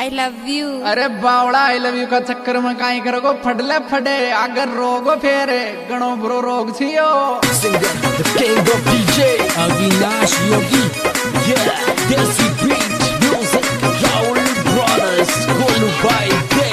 I love you. अरे बावड़ा I love you का चक्कर में काई करोगो फटले फटे अगर रोगो फेरे गणो बुरो रोग छियो। The king of DJ Avinash Yogi, yeah, Desi Beat Music, Raul Brothers, Golu by Day.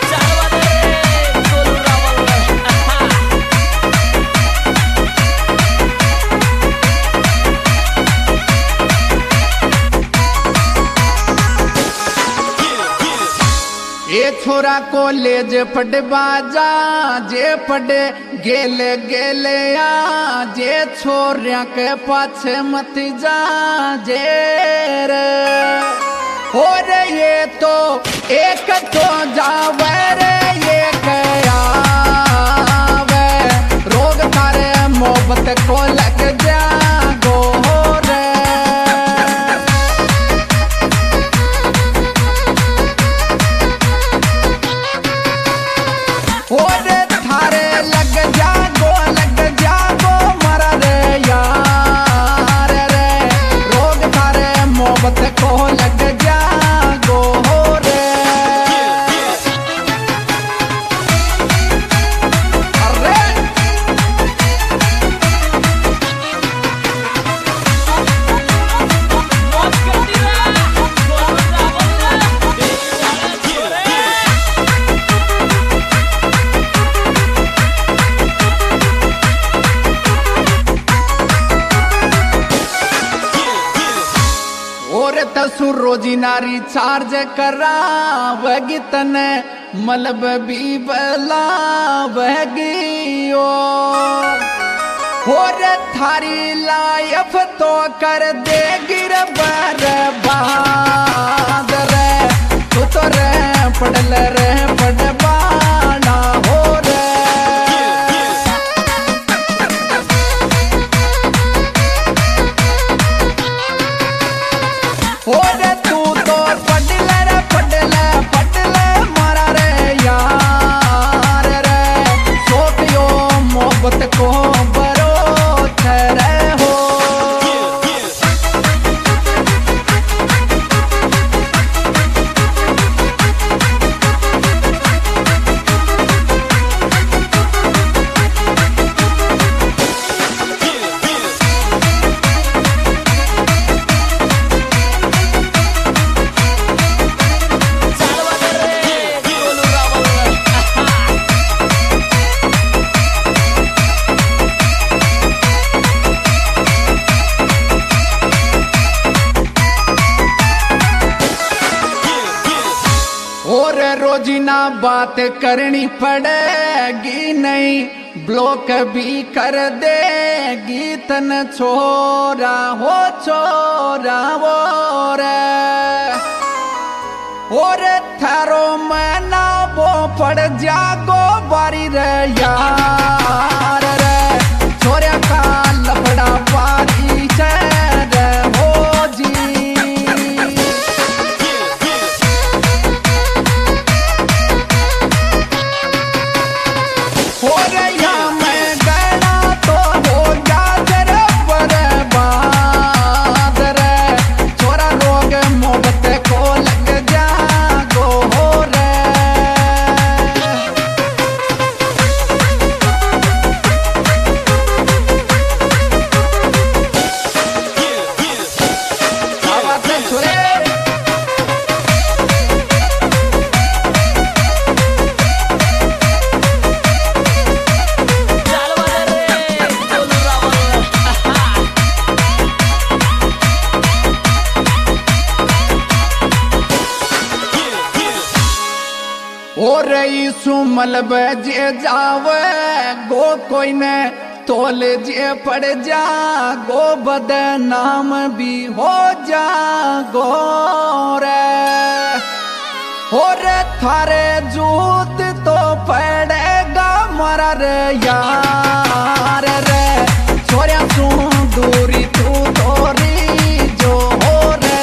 ये छोरा कॉलेज पढ़ बाजा जे पढ़े गेले गेले आ जे छोरिया के पाछे मत जा जे रे हो रे ये तो एक तो जावे रे ये आवे रोग थारे मोहब्बत को लग जागो रे थारे लग जागो मरा रे यार रे रोग थारे मोहब्बत को लग जागो रे अरे तसु रोजी नारी चार्ज करा वगी तने मलब भी बला वगी हो रे थारी लाइफ तो कर दे गिर बर्बाद रे तू तो रे पड़ल रे पड़बाना हो रे तू तो पटले मारा रे यार रे सोतियो मोहब्बत को बरो रे हो और रोजीना बात करनी पड़ेगी नहीं ब्लॉक भी कर देगी तन छोरा हो वो रे और थारो मना वो पड़ जागो बारी रे यार रे छोरा का लफड़ा बारी रे हो जी हो गया मैं गया तो हो जा जरा बर्बाद रे छोरा रोग मोहब्बत को लग जागो हो रे और मलब जे जावे गो कोई ने तोल जे पड़ जा गो बदनाम भी हो जा गो रे थारे जूत तो पड़ेगा मरा रे यार रे छोरिया तू दूरी तू तोरी जो हो रे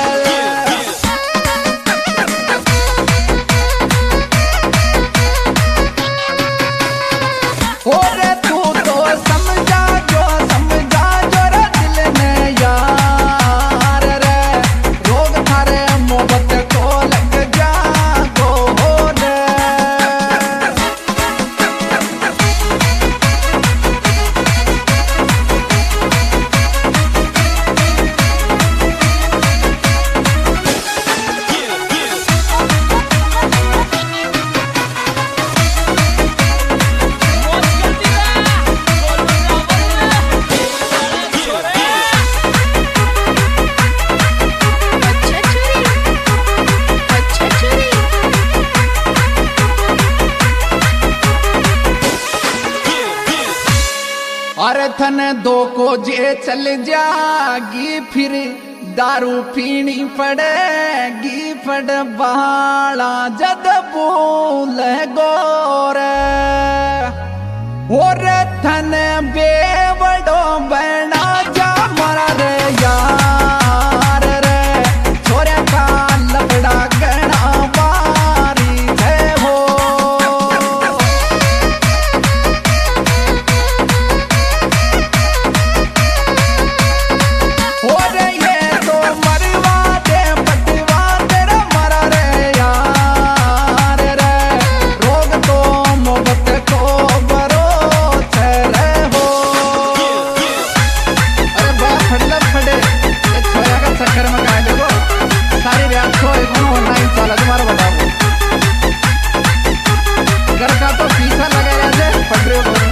तू तो समझा जो रे दिल में यार रे रोग थारे मोहब्बत को लग जा थन दो को जे चल जागी फिर दारू पीनी पड़ेगी फट बाला जद बोल गोरे और थन बेवड़ो बना जा मरा रे यार रे छोरे का लपड़ा गणा मारी है हो और ये तो मरवा दे पटवा तेरा मरा रे यार रे रोग तो मोहब्बत को चक्कर में काय देखो सारी रियाज को एक ऑनलाइन चला तुम्हारा बताओ घर का तो पीछा लगा रहते पढ़ रहे हो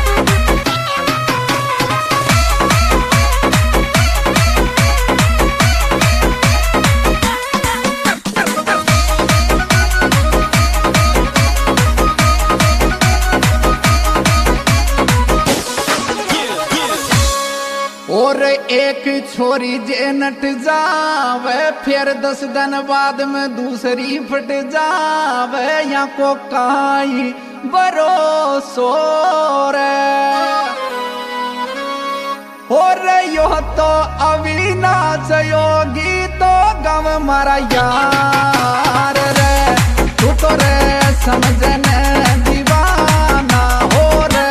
और एक छोरी जे नट जावे फिर 10 दिन बाद में दूसरी फट जावे या को काई भरोसो रे और यो तो अविनाश योगी तो गम मारा यार रे तू तो रे समझने दीवाना हो रे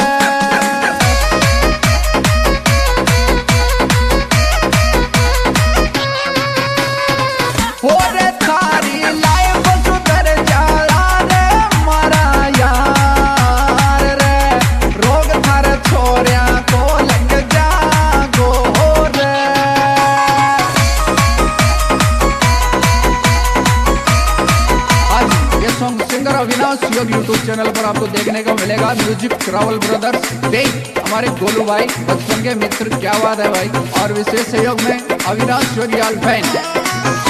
अविनाश योग यूट्यूब चैनल पर आपको देखने को मिलेगा। म्यूजिक राहुल ब्रदर्स दे हमारे गोलू भाई बचपन के मित्र, क्या बात है भाई। और विशेष सहयोग में अविनाश योग याल फैन।